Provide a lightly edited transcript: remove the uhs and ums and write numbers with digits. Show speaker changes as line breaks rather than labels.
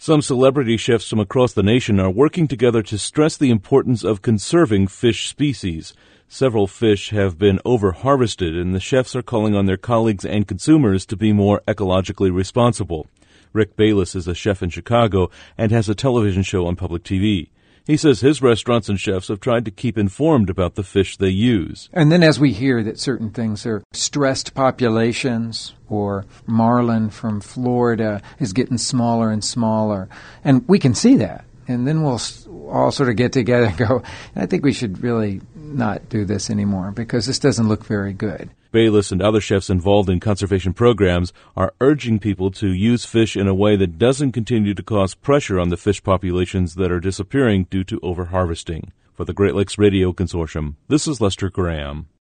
Some celebrity chefs from across the nation are working together to stress the importance of conserving fish species. Several fish have been over-harvested, and the chefs are calling on their colleagues and consumers to be more ecologically responsible. Rick Bayless is a chef in Chicago and has a television show on public TV. He says his restaurants and chefs have tried to keep informed about the fish they use.
And then as we hear that certain things are stressed populations, or marlin from Florida is getting smaller and smaller, and we can see that. And then we'll all sort of get together and go, I think we should really not do this anymore because this doesn't look very good.
Bayless and other chefs involved in conservation programs are urging people to use fish in a way that doesn't continue to cause pressure on the fish populations that are disappearing due to overharvesting. For the Great Lakes Radio Consortium, this is Lester Graham.